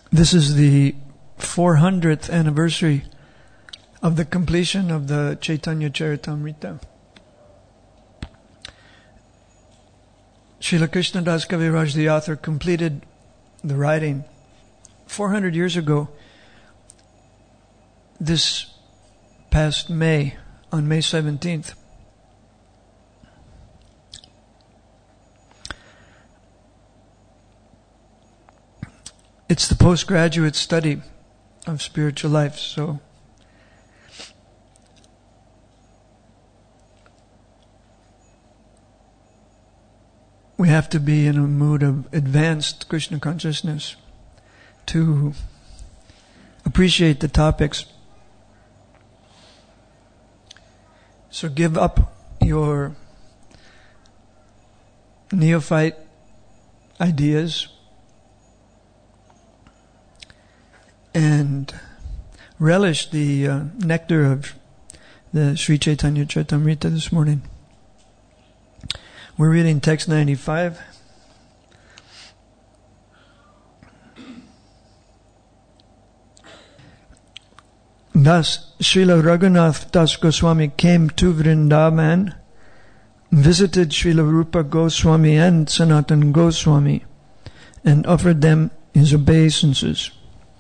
This is the 400th anniversary of the completion of the Chaitanya Charitamrita. Srila Krishnadas Kaviraj, the author, completed the writing 400 years ago, this past May, on May 17th. It's the postgraduate study of spiritual life, so we have to be in a mood of advanced Krishna consciousness to appreciate the topics. So give up your neophyte ideas and relish the nectar of the Sri Chaitanya Charitamrita this morning. We're reading text 95. Thus, Srila Raghunath Das Goswami came to Vrindavan, visited Srila Rupa Goswami and Sanatan Goswami, and offered them his obeisances.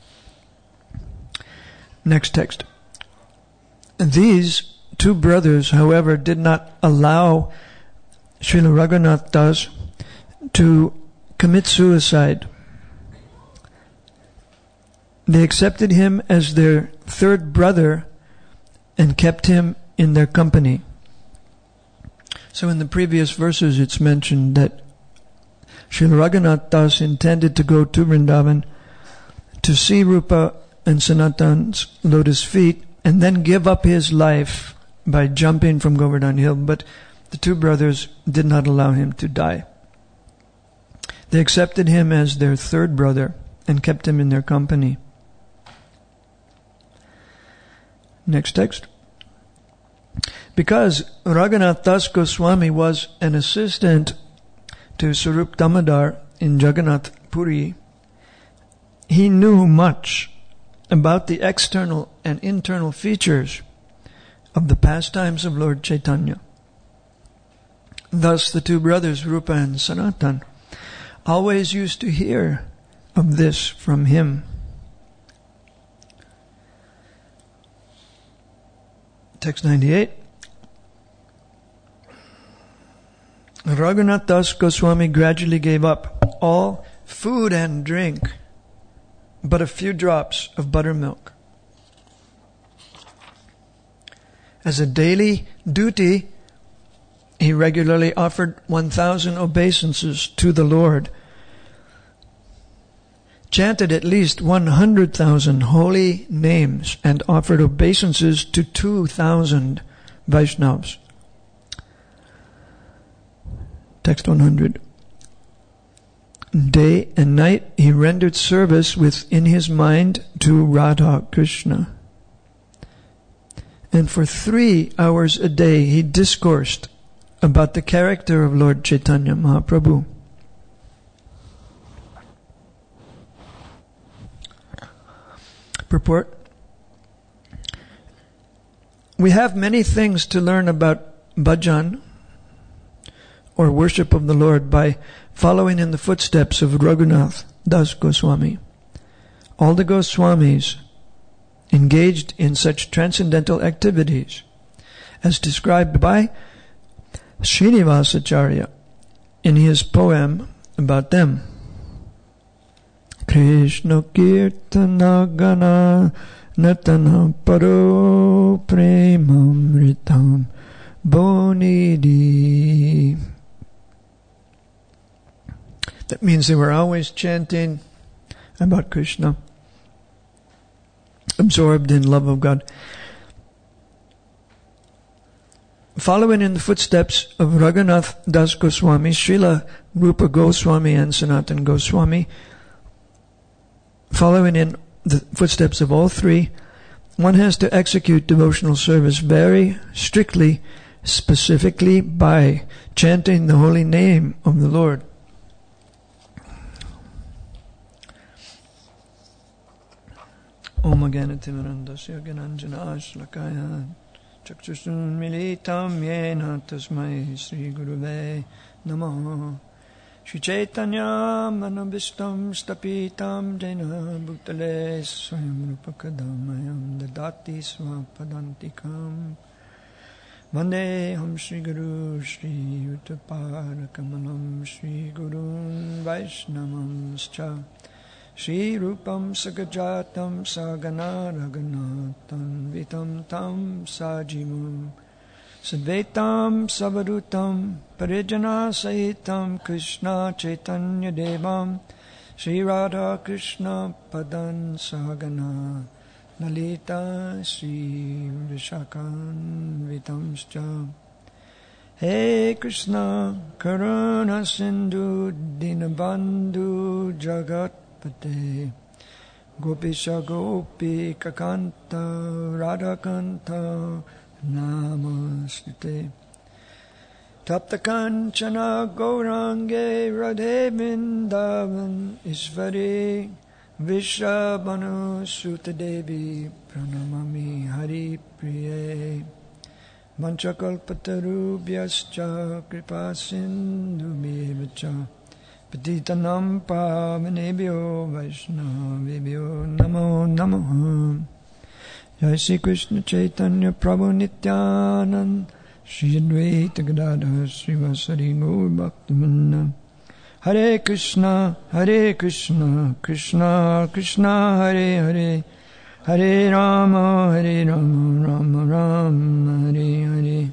Next text. These two brothers, however, did not allow Srila Raghunath Das to commit suicide. They accepted him as their third brother and kept him in their company. So in the previous verses it's mentioned that Srila Raghunath Das intended to go to Vrindavan to see Rupa and Sanatan's lotus feet and then give up his life by jumping from Govardhan Hill, but the two brothers did not allow him to die. They accepted him as their third brother and kept him in their company. Next text. Because Raghunath Das Goswami was an assistant to Sarup Damodar in Jagannath Puri, he knew much about the external and internal features of the pastimes of Lord Chaitanya. Thus the two brothers, Rupa and Sanatan, always used to hear of this from him. Text 98. Raghunath Das Goswami gradually gave up all food and drink, but a few drops of buttermilk. As a daily duty, he regularly offered 1,000 obeisances to the Lord, chanted at least 100,000 holy names, and offered obeisances to 2,000 Vaishnavas. Text 100. Day and night he rendered service within his mind to Radha Krishna. And for 3 hours a day he discoursed about the character of Lord Chaitanya Mahaprabhu. Purport. We have many things to learn about bhajan, or worship of the Lord, by following in the footsteps of Raghunath Das Goswami. All the Goswamis engaged in such transcendental activities as described by Srinivasacharya in his poem about them. Krishna Kirtana Gana Natana Paro Premamritam Bonidi. That means they were always chanting about Krishna, absorbed in love of God. Following in the footsteps of Raghunath Das Goswami, Srila Rupa Goswami and Sanatan Goswami, following in the footsteps of all three, one has to execute devotional service very strictly, specifically by chanting the holy name of the Lord. Om Agyanatimirandasya Gyananjana Shlakaya Chakshushrun Militam Yena Tasmai Sri Guruve Namaha Shri Chaitanya Manabhishtam Stapitam Jena Bhutale Swayam Rupakadamayam Dadati Swapadantikam Vandeham Shri Guru Shri Uttaparakamalam Shri Gurun Vaishnavamscha Shri Rupam Sagajatam Sagana Raghunatam Vitam Tam Sajimam Sadvaitam Savadutam Parijana Sahitam Krishna Chaitanya Devam Shri Radha Krishna Padan Sagana Lalita Shri Vishakan Vitamscha Hey Krishna Karuna Sindhu Dinabandhu Jagat Pate Gopisha Gopi Kakanta Radhakanta Namaste Taptakanchana Gaurange Radhe Vrindavan Ishvari Vishabhanu Sutadevi Pranamami Hari Priye Manchakalpatarubhyascha Kripa Sindhubhyevacha Patitanam Pavanebhyo Vaishnavebhyo Namo Namaha Jai Shri Krishna Chaitanya Prabhu Nityanand Shri Advaita Gadadhar Srivasari Gaur Bhaktivinoda Hare Krishna Krishna Krishna Hare Hare Hare Rama Rama Rama Hare Hare.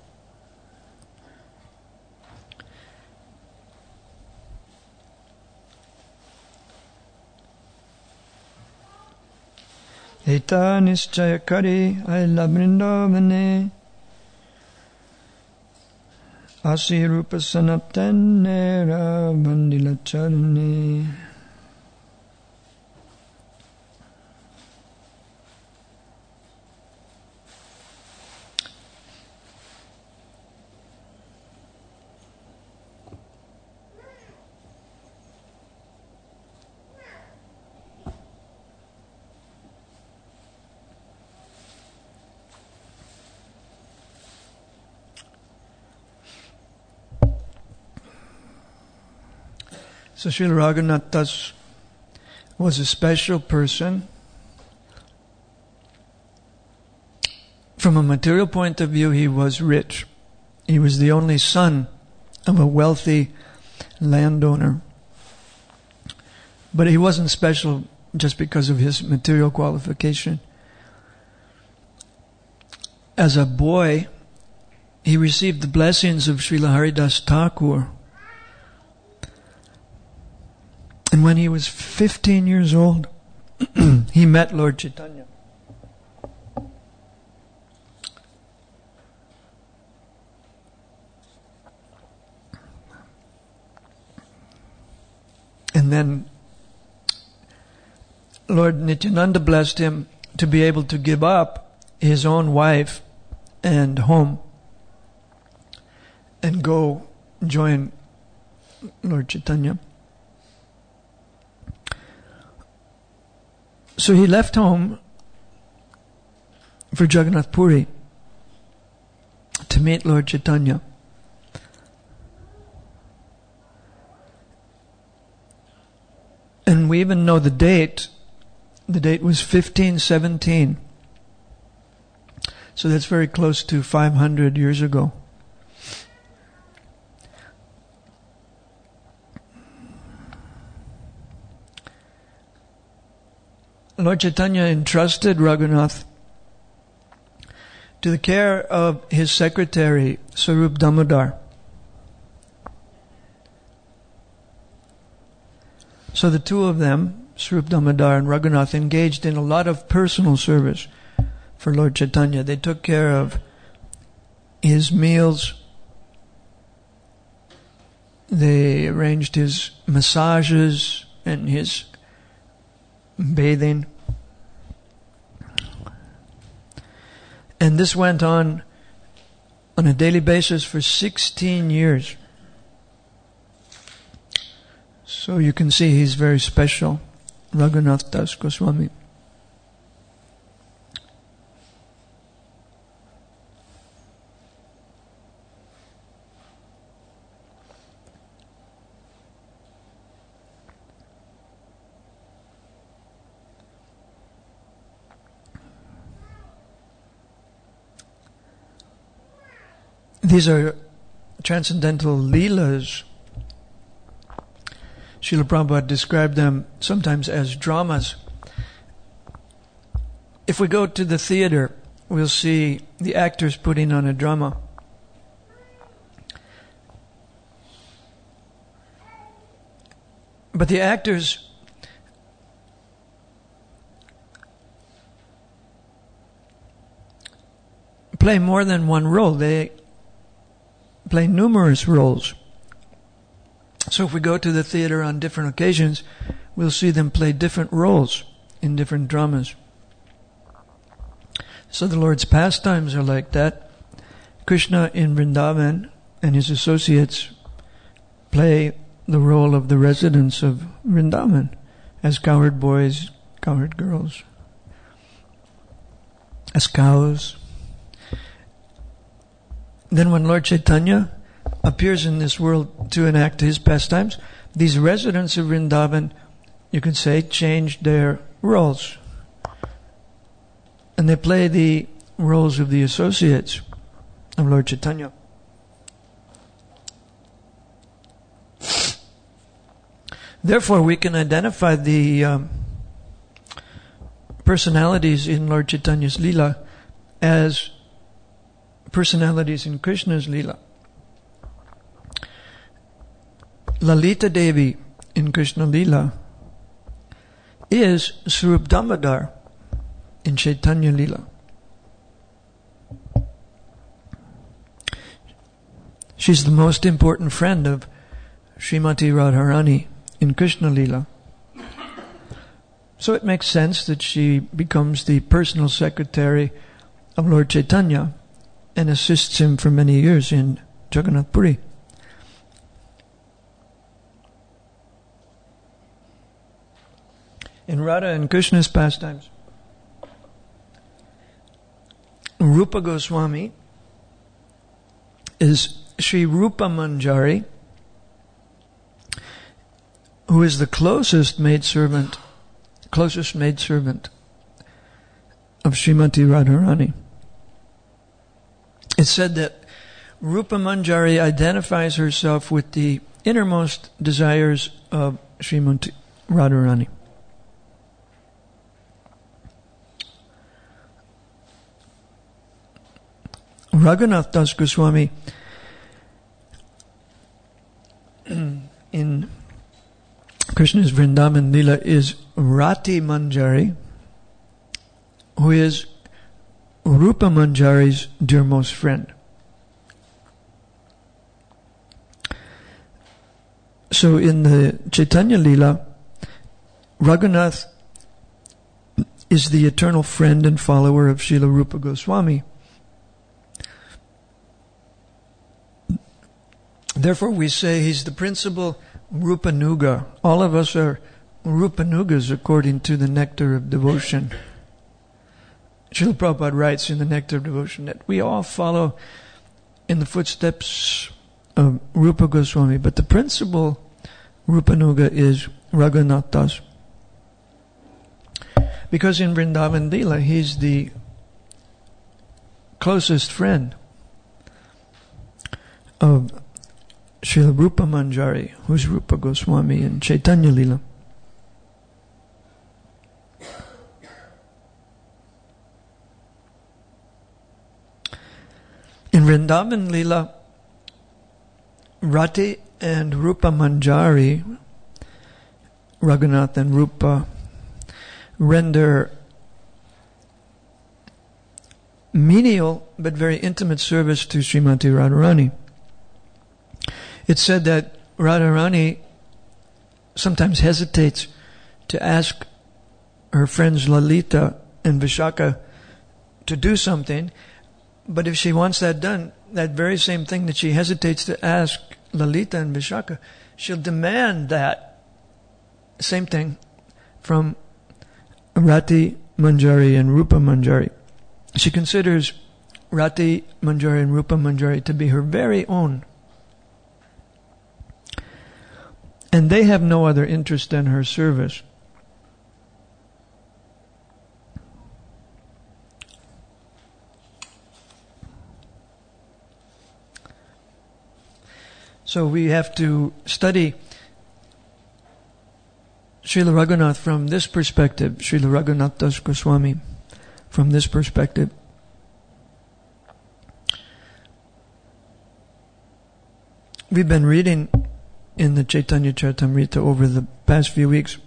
Eta Nischaya Kari Aila Vrindavane Asi Rupa Sanatane Ravandila Charane. So Srila Raghunath Das was a special person. From a material point of view, he was rich. He was the only son of a wealthy landowner. But he wasn't special just because of his material qualification. As a boy, he received the blessings of Srila Haridas Thakur. And when he was 15 years old, he met Lord Chaitanya. And then Lord Nityananda blessed him to be able to give up his own wife and home and go join Lord Chaitanya. So he left home for Jagannath Puri to meet Lord Chaitanya. And we even know the date. The date was 1517. So that's very close to 500 years ago. Lord Chaitanya entrusted Raghunath to the care of his secretary, Sarup Damodar. So the two of them, Sarup Damodar and Raghunath, engaged in a lot of personal service for Lord Chaitanya. They took care of his meals. They arranged his massages and his bathing. And this went on a daily basis for 16 years. So you can see he's very special, Raghunath Das Goswami. These are transcendental leelas. Srila Prabhupada described them sometimes as dramas. If we go to the theater, we'll see the actors putting on a drama. But the actors play more than one role. They play numerous roles. So if we go to the theater on different occasions, we'll see them play different roles in different dramas. So the Lord's pastimes are like that. Krishna in Vrindavan and his associates play the role of the residents of Vrindavan as cowherd boys, cowherd girls, as cows. Then when Lord Chaitanya appears in this world to enact his pastimes, these residents of Vrindavan, you could say, changed their roles. And they play the roles of the associates of Lord Chaitanya. Therefore, we can identify the personalities in Lord Chaitanya's Leela as personalities in Krishna's Leela. Lalita Devi in Krishna Leela is Swarup Damodar in Chaitanya Leela. She's the most important friend of Srimati Radharani in Krishna Leela. So it makes sense that she becomes the personal secretary of Lord Chaitanya and assists him for many years in Jagannath Puri. In Radha and Krishna's pastimes, Rupa Goswami is Sri Rupa Manjari, who is the closest maidservant of Srimati Radharani. It's said that Rupa Manjari identifies herself with the innermost desires of Srimati Radharani. Raghunath Das Goswami in Krishna's Vrindavan Leela is Rati Manjari, who is Rupa Manjari's dearmost friend. So in the Chaitanya Leela, Raghunath is the eternal friend and follower of Srila Rupa Goswami. Therefore we say he's the principal Rupanuga. All of us are Rupanugas according to the Nectar of Devotion. Srila Prabhupada writes in the Nectar of Devotion that we all follow in the footsteps of Rupa Goswami, but the principal Rupanuga is Raghunath Das. Because in Vrindavan Leela, he's the closest friend of Srila Rupa Manjari, who's Rupa Goswami in Chaitanya Leela. In Vrindavan Leela, Rati and Rupa Manjari, Raghunath and Rupa, render menial but very intimate service to Srimati Radharani. It's said that Radharani sometimes hesitates to ask her friends Lalita and Vishaka to do something, but if she wants that done, that very same thing that she hesitates to ask Lalita and Vishaka, she'll demand that same thing from Rati Manjari and Rupa Manjari. She considers Rati Manjari and Rupa Manjari to be her very own. And they have no other interest than her service. So we have to study Srila Raghunath from this perspective, Srila Raghunath Das Goswami, from this perspective. We've been reading in the Chaitanya Charitamrita over the past few weeks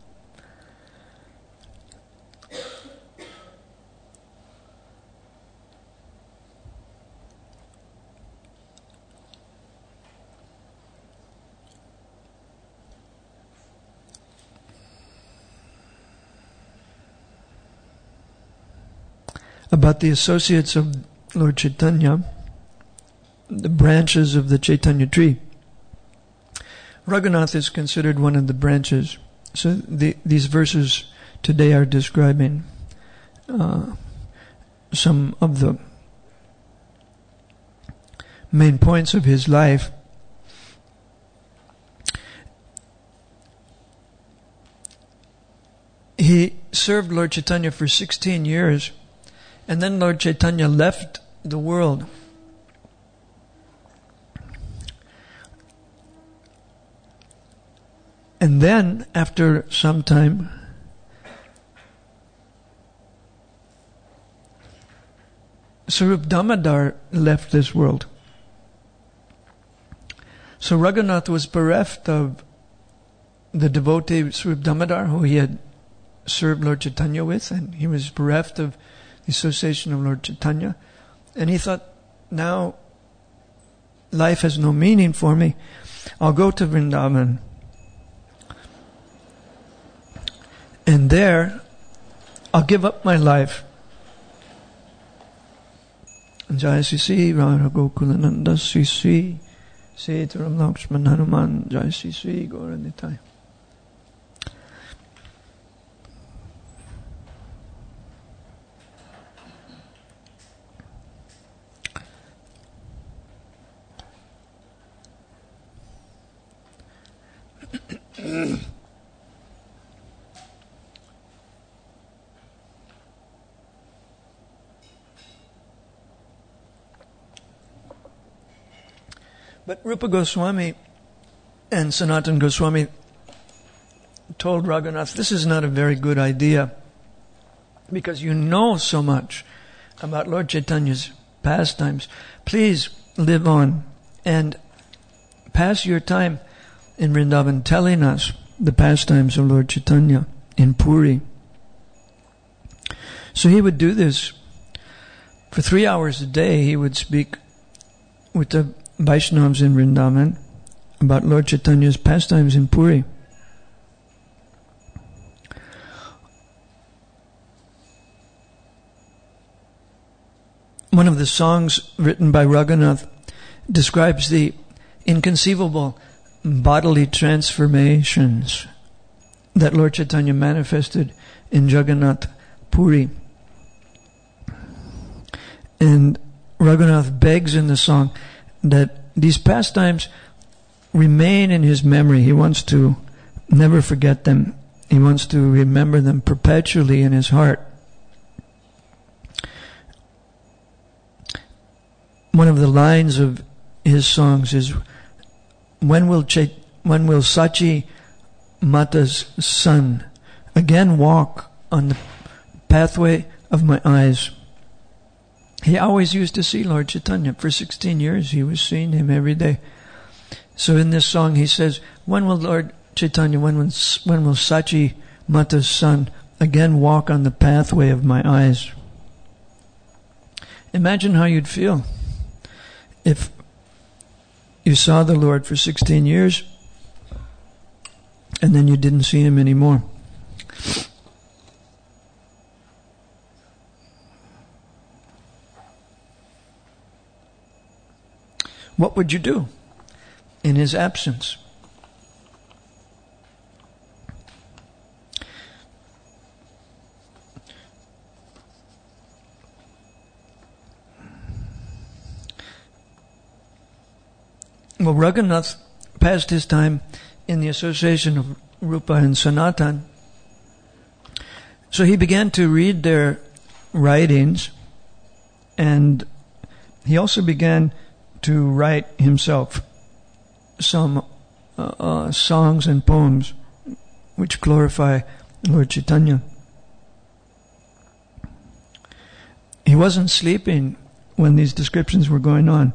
about the associates of Lord Chaitanya, the branches of the Chaitanya tree. Raghunath is considered one of the branches. So these verses today are describing some of the main points of his life. He served Lord Chaitanya for 16 years. And then Lord Chaitanya left the world. And then, after some time, Swarup Damodar left this world. So Raghunath was bereft of the devotee Swarup Damodar, who he had served Lord Chaitanya with, and he was bereft of the association of Lord Chaitanya. And he thought, now life has no meaning for me. I'll go to Vrindavan. And there, I'll give up my life. Jai Sri Radha Gokulananda Sri Sri Sitaram Lakshman Hanuman Jai Sri Gauranitai. But Rupa Goswami and Sanatana Goswami told Raghunath, this is not a very good idea, because you know so much about Lord Chaitanya's pastimes. Please live on and pass your time in Vrindavan telling us the pastimes of Lord Chaitanya in Puri. So he would do this. For 3 hours a day he would speak with the Vaishnavas in Vrindavan about Lord Chaitanya's pastimes in Puri. One of the songs written by Raghunath describes the inconceivable bodily transformations that Lord Chaitanya manifested in Jagannath Puri. And Raghunath begs in the song that these pastimes remain in his memory. He wants to never forget them. He wants to remember them perpetually in his heart. One of the lines of his songs is, when will Sachi Mata's son again walk on the pathway of my eyes? He always used to see Lord Chaitanya. For 16 years he was seeing him every day. So in this song he says, when will Lord Chaitanya, when will Sachi Mata's son again walk on the pathway of my eyes? Imagine how you'd feel if you saw the Lord for 16 years and then you didn't see him anymore. What would you do in his absence? Well, Raghunath passed his time in the association of Rupa and Sanatan. So he began to read their writings, and he also began to write himself. some songs and poems which glorify Lord Chaitanya. He wasn't sleeping when these descriptions were going on.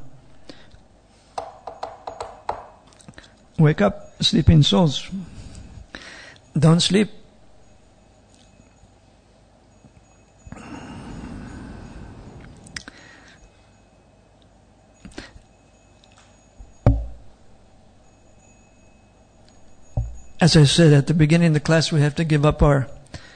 Wake up, sleeping souls. Don't sleep. As I said at the beginning of the class, we have to give up our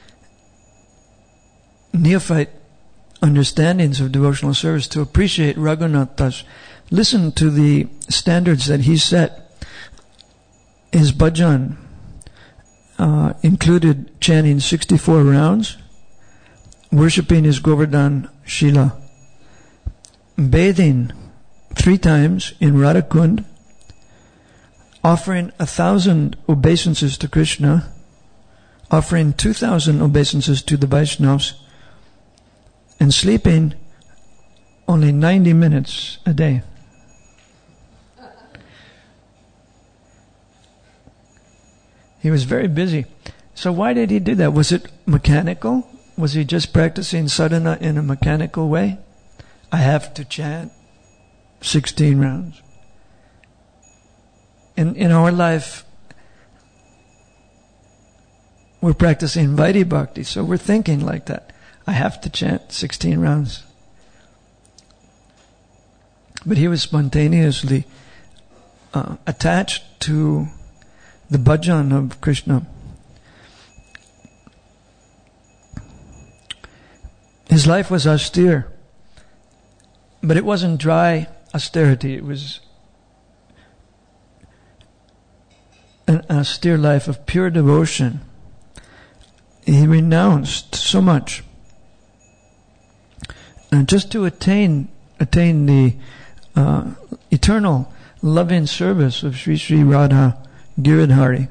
neophyte understandings of devotional service to appreciate Raghunath Das. Listen to the standards that he set. His bhajan included chanting 64 rounds, worshipping his Govardhan Shila, bathing 3 times in Radhakund, offering 1,000 obeisances to Krishna, offering 2,000 obeisances to the Vaishnavas, and sleeping only 90 minutes a day. He was very busy. So why did he do that? Was it mechanical? Was he just practicing sadhana in a mechanical way? I have to chant 16 rounds. In our life, we're practicing Vaidhi Bhakti, so we're thinking like that. I have to chant 16 rounds. But he was spontaneously attached to the bhajan of Krishna. His life was austere, but it wasn't dry austerity. It was an austere life of pure devotion. He renounced so much, and just to attain the eternal loving service of Sri Sri Radha Giridhari.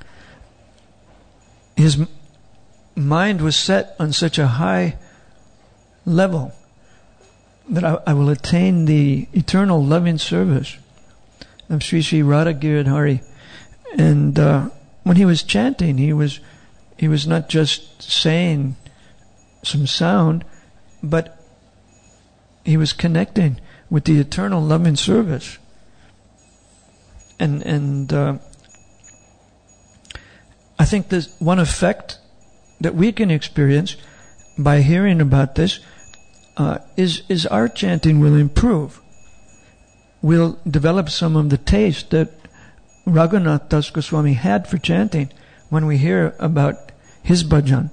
His mind was set on such a high level that I will attain the eternal loving service of Sri Sri Radha Giridhari. And when he was chanting, he was not just saying some sound, but he was connecting with the eternal loving service. And I think there's one effect that we can experience by hearing about this is our chanting will improve. We'll develop some of the taste that Raghunath Das Goswami had for chanting when we hear about his bhajan.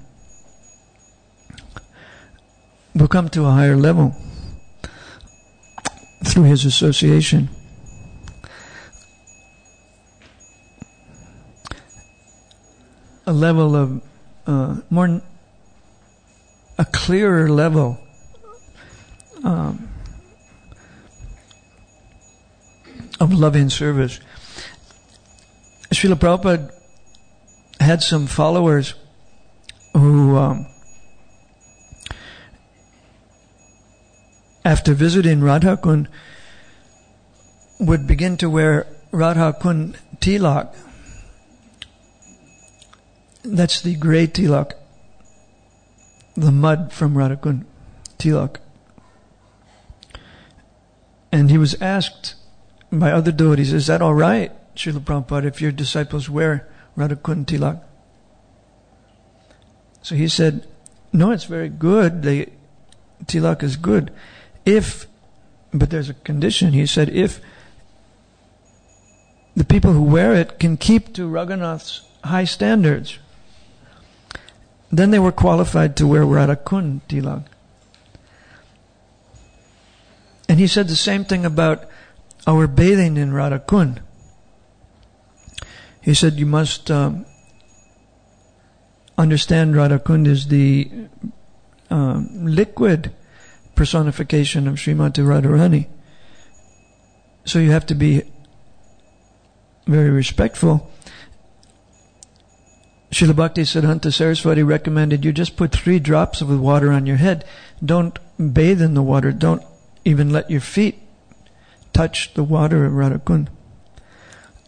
We'll come to a higher level through his association. A level of a clearer level of loving service. Srila Prabhupada had some followers who, after visiting Radhakund, would begin to wear Radhakund tilak. That's the grey tilak, the mud from Radhakund tilak. And he was asked by other devotees, is that all right, Srila Prabhupada, if your disciples wear Radhakund tilak? So he said, no, it's very good. The tilak is good. But there's a condition. He said, if the people who wear it can keep to Raghunath's high standards, then they were qualified to wear Radhakund tilak. And he said the same thing about our bathing in Radhakund. He said you must understand Radhakund is the liquid personification of Srimati Radharani. So you have to be very respectful. Srila Bhaktisiddhanta Saraswati recommended you just put 3 drops of water on your head. Don't bathe in the water. Don't even let your feet touch the water of Radhakund.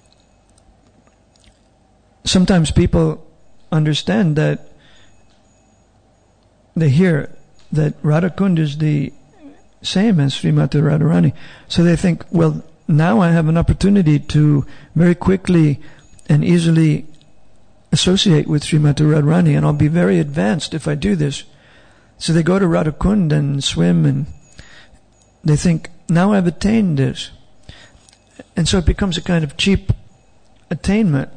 sometimes people understand that, they hear that Radhakund is the same as Srimati Radharani. So they think, well, now I have an opportunity to very quickly and easily associate with Srimati Radharani, and I'll be very advanced if I do this. So they go to Radhakund and swim, and they think, now I've attained this. And so it becomes a kind of cheap attainment.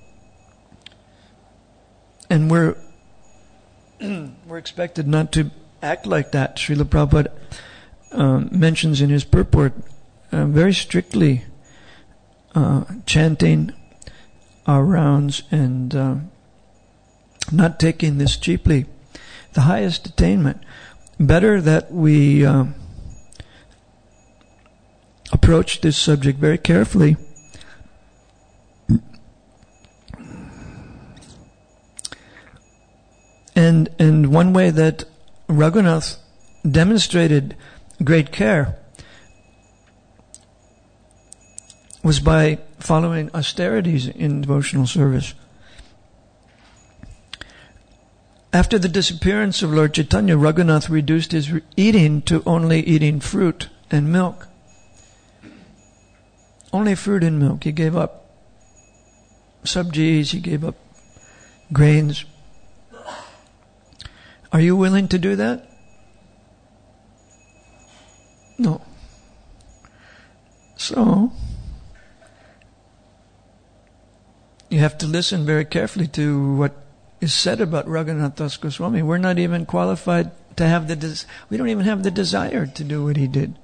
And we're expected not to act like that. Srila Prabhupada mentions in his purport very strictly chanting our rounds and not taking this cheaply. The highest attainment. Better that we approach this subject very carefully. And one way that Raghunath demonstrated great care was by following austerities in devotional service. After the disappearance of Lord Chaitanya, Raghunath reduced his eating to only eating fruit and milk. Only fruit and milk. He gave up sabjis, he gave up grains. Are you willing to do that? No. So, you have to listen very carefully to what is said about Raghunath Das Goswami. We're not even qualified to have we don't even have the desire to do what he did.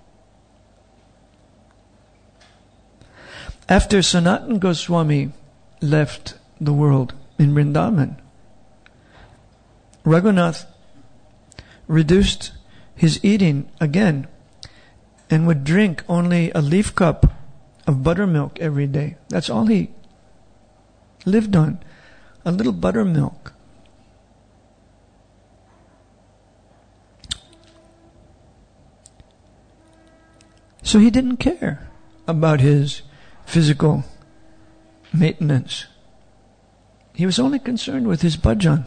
After Sanatana Goswami left the world in Vrindavan, Raghunath reduced his eating again and would drink only a leaf cup of buttermilk every day. That's all he lived on, a little buttermilk. So he didn't care about his physical maintenance. He was only concerned with his bhajan.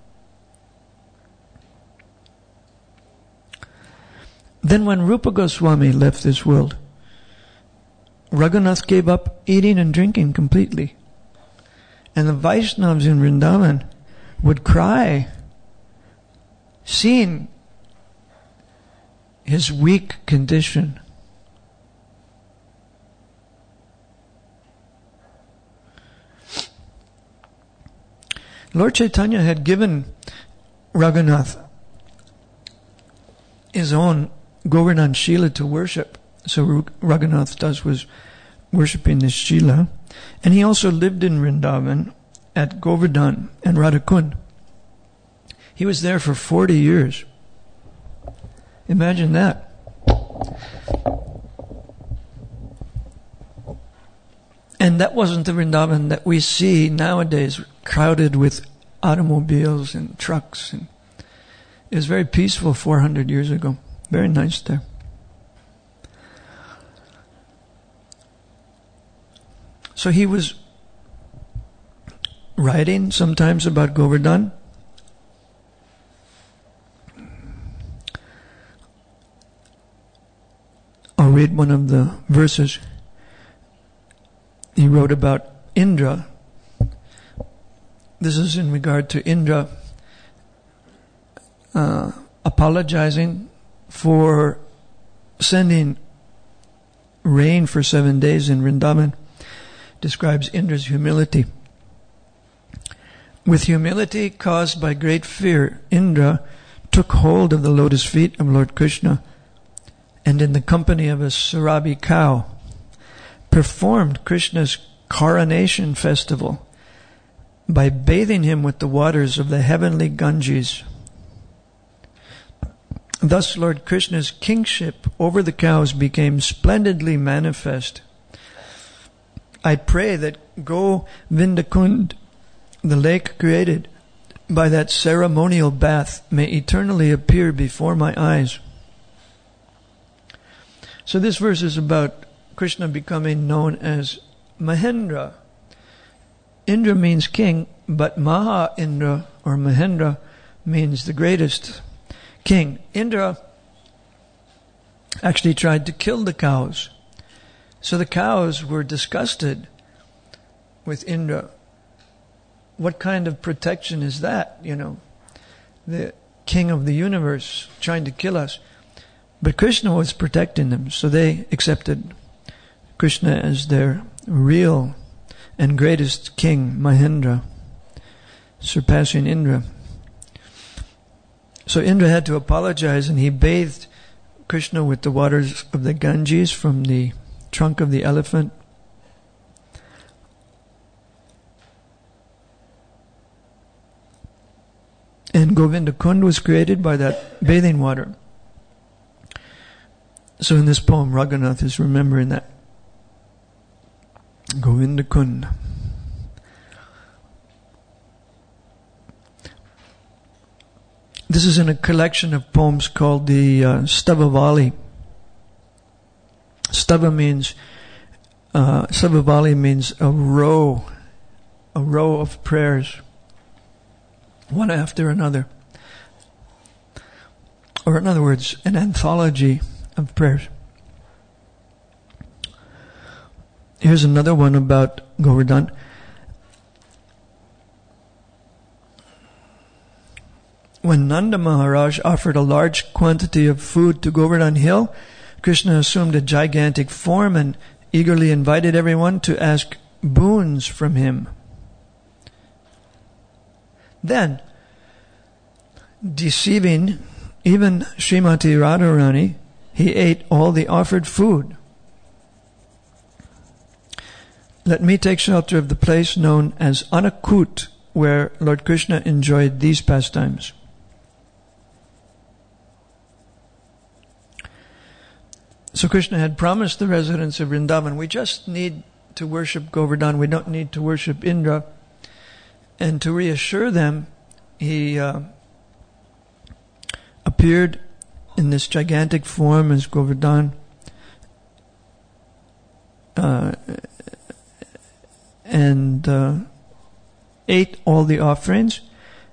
Then when Rupa Goswami left this world, Raghunath gave up eating and drinking completely. And the Vaishnavas in Vrindavan would cry, seeing his weak condition. Lord Chaitanya had given Raghunath his own Govardhan Shila to worship. So Raghunath Das was worshipping this Shila. And he also lived in Vrindavan at Govardhan and Radhakund. He was there for 40 years. Imagine that. And that wasn't the Vrindavan that we see nowadays, crowded with automobiles and trucks. And it was very peaceful 400 years ago. Very nice there. So he was writing sometimes about Govardhan. I'll read one of the verses. He wrote about Indra. This is in regard to Indra apologizing for sending rain for 7 days in Vrindavan. Describes Indra's humility. With humility caused by great fear, Indra took hold of the lotus feet of Lord Krishna and in the company of a Surabhi cow performed Krishna's coronation festival by bathing him with the waters of the heavenly Ganges. Thus Lord Krishna's kingship over the cows became splendidly manifest. I pray that Govindakund, the lake created by that ceremonial bath, may eternally appear before my eyes. So this verse is about Krishna becoming known as Mahendra Indra means king, but Maha Indra or Mahendra means the greatest king. Indra actually tried to kill the cows. So the cows were disgusted with Indra. What kind of protection is that, The king of the universe trying to kill us. But Krishna was protecting them, so they accepted Krishna as their real and greatest king, Mahendra, surpassing Indra. So Indra had to apologize, and he bathed Krishna with the waters of the Ganges from the trunk of the elephant. And Govinda Kund was created by that bathing water. So in this poem, Raghunath is remembering that. Govinda Kund. This is in a collection of poems called the Stavavali. Stavavali means a row of prayers, one after another. Or in other words, an anthology of prayers. Here's another one about Govardhan. When Nanda Maharaj offered a large quantity of food to Govardhan Hill, Krishna assumed a gigantic form and eagerly invited everyone to ask boons from him. Then, deceiving even Srimati Radharani, he ate all the offered food. Let me take shelter of the place known as Anakut, where Lord Krishna enjoyed these pastimes. So Krishna had promised the residents of Vrindavan, we just need to worship Govardhan, we don't need to worship Indra. And to reassure them, he appeared in this gigantic form as Govardhan, and ate all the offerings.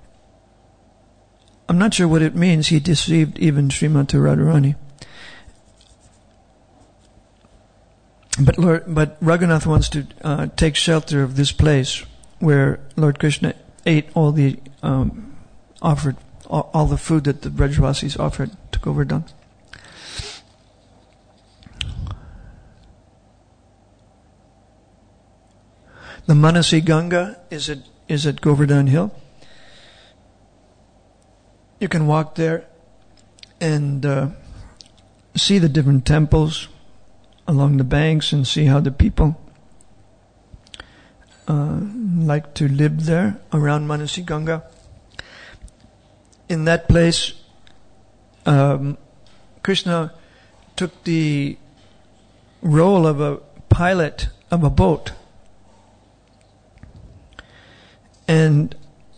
I'm not sure what it means. He deceived even Srimati Radharani. But Raghunath wants to take shelter of this place where Lord Krishna ate all the offered all the food that the Brajvasis offered to Govardhan. The Manasi Ganga is at Govardhan Hill. You can walk there and see the different temples along the banks and see how the people like to live there around Manasi Ganga. In that place, Krishna took the role of a pilot of a boat. And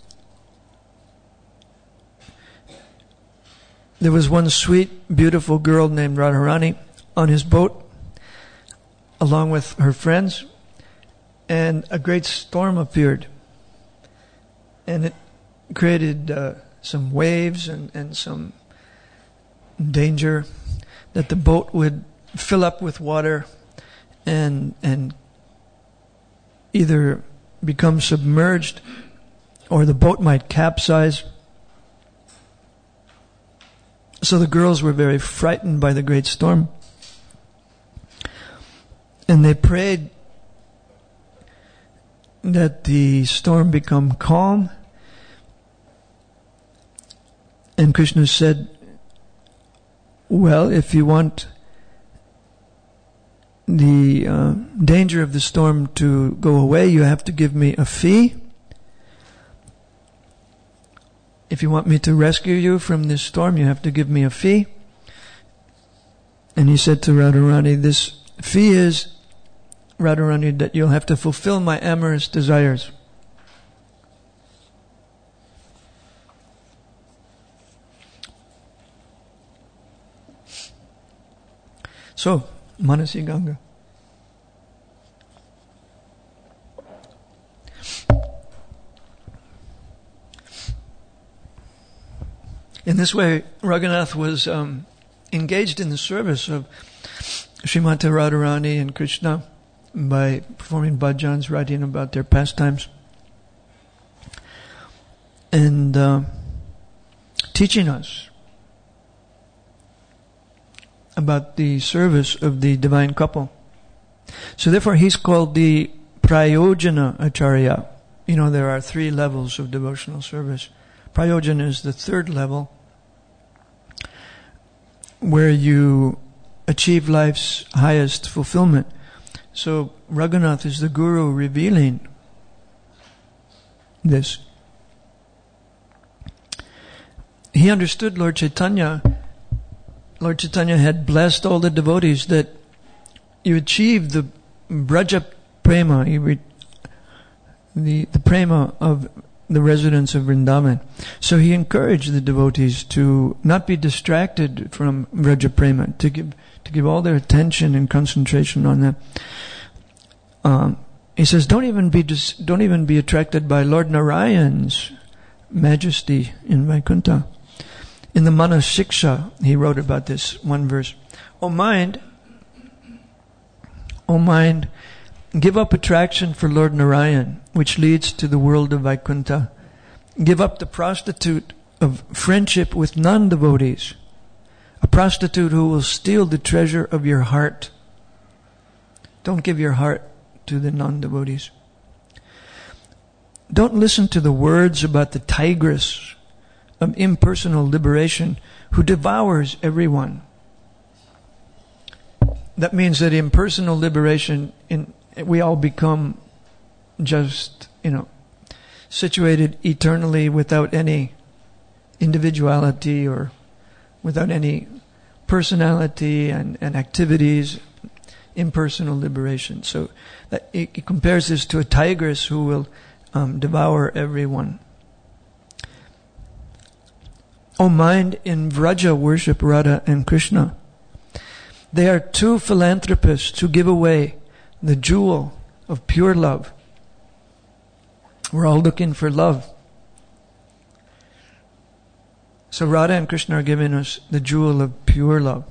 there was one sweet, beautiful girl named Radharani on his boat, along with her friends, and a great storm appeared. And it created some waves and some danger that the boat would fill up with water and either become submerged or the boat might capsize. So the girls were very frightened by the great storm. And they prayed that the storm become calm. And Krishna said, well, if you want the danger of the storm to go away, you have to give me a fee. If you want me to rescue you from this storm, you have to give me a fee. And he said to Radharani, this fee is, Radharani, that you'll have to fulfill my amorous desires. So, Manasi Ganga. In this way, Raghunath was engaged in the service of Srimati Radharani and Krishna by performing bhajans, writing about their pastimes, and teaching us about the service of the divine couple. So therefore he's called the Prayojana Acharya. You know, there are 3 levels of devotional service. Prayojana is the 3rd level, where you achieve life's highest fulfillment. So Raghunath is the Guru revealing this. He understood Lord Chaitanya. Lord Chaitanya had blessed all the devotees that you achieve the Braja Prema, the prema of the residents of Vrindavan. So he encouraged the devotees to not be distracted from Braja Prema, to give all their attention and concentration on that. He says, don't even be attracted by Lord Narayan's majesty in Vaikuntha. In the Manas Shiksha, he wrote about this one verse. O mind, give up attraction for Lord Narayan, which leads to the world of Vaikuntha. Give up the prostitute of friendship with non-devotees, a prostitute who will steal the treasure of your heart. Don't give your heart to the non-devotees. Don't listen to the words about the tigress of impersonal liberation who devours everyone. That means that impersonal liberation, we all become just, situated eternally without any individuality or without any personality and activities, impersonal liberation. So that it compares this to a tigress who will devour everyone. O mind, in Vraja worship Radha and Krishna. They are 2 philanthropists who give away the jewel of pure love. We're all looking for love. So Radha and Krishna are giving us the jewel of pure love.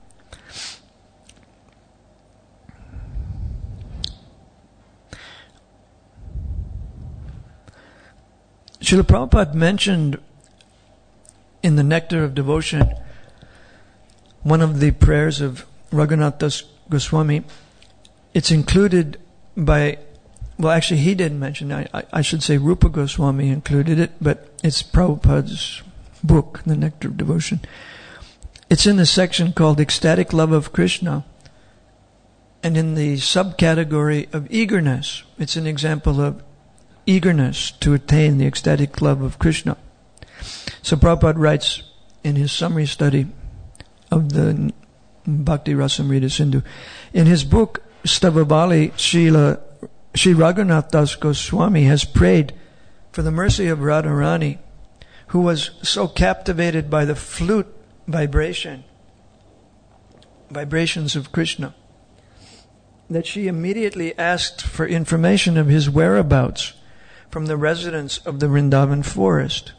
Srila Prabhupada mentioned in the Nectar of Devotion one of the prayers of Raghunath Das Goswami. It's included by, well, actually he didn't mention it. I should say Rupa Goswami included it, but it's Prabhupada's book, The Nectar of Devotion. It's in the section called Ecstatic Love of Krishna, and in the subcategory of eagerness. It's an example of eagerness to attain the ecstatic love of Krishna. So Prabhupada writes in his summary study of the Bhakti Rasamrita Sindhu, in his book Stavabali, Sri Raghunath Das Goswami has prayed for the mercy of Radharani, who was so captivated by the flute vibrations of Krishna, that she immediately asked for information of his whereabouts from the residents of the Vrindavan forest.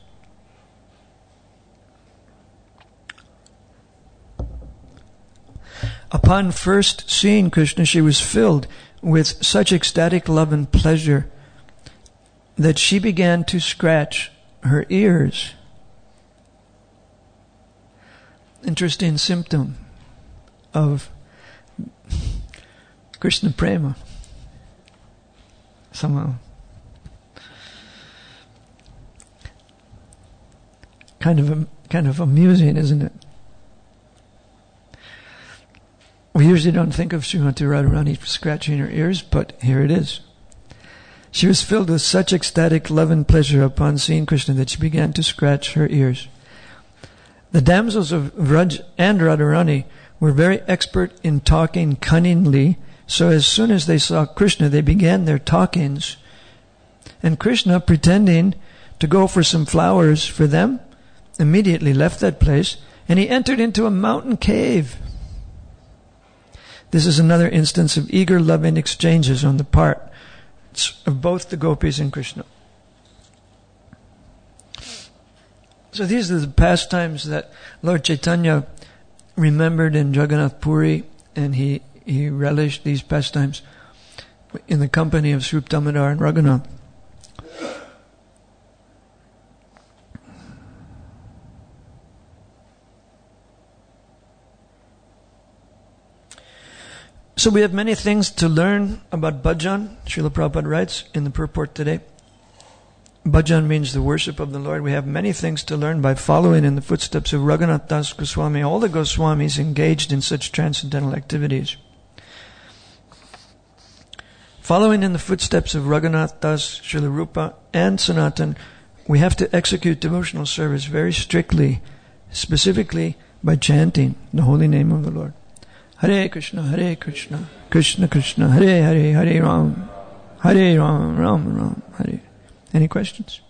Upon first seeing Krishna, she was filled with such ecstatic love and pleasure that she began to scratch her ears. Interesting symptom of Krishna Prema. Somehow. Kind of amusing, isn't it? We usually don't think of Srimati Radharani scratching her ears, but here it is. She was filled with such ecstatic love and pleasure upon seeing Krishna that she began to scratch her ears. The damsels of Vraj and Radharani were very expert in talking cunningly, so as soon as they saw Krishna, they began their talkings. And Krishna, pretending to go for some flowers for them, immediately left that place, and he entered into a mountain cave. This is another instance of eager loving exchanges on the part of both the gopis and Krishna. So these are the pastimes that Lord Chaitanya remembered in Jagannath Puri, and he relished these pastimes in the company of Swarup Damodar and Raghunath. So we have many things to learn about bhajan. Srila Prabhupada writes in the purport today. Bhajan means the worship of the Lord. We have many things to learn by following in the footsteps of Raghunath Das Goswami. All the Goswamis engaged in such transcendental activities. Following in the footsteps of Raghunath Das, Srila Rupa, and Sanatan, we have to execute devotional service very strictly, specifically by chanting the holy name of the Lord. Hare Krishna, Krishna Krishna, Hare Hare, Hare Ram, Ram Ram, Hare. Any questions?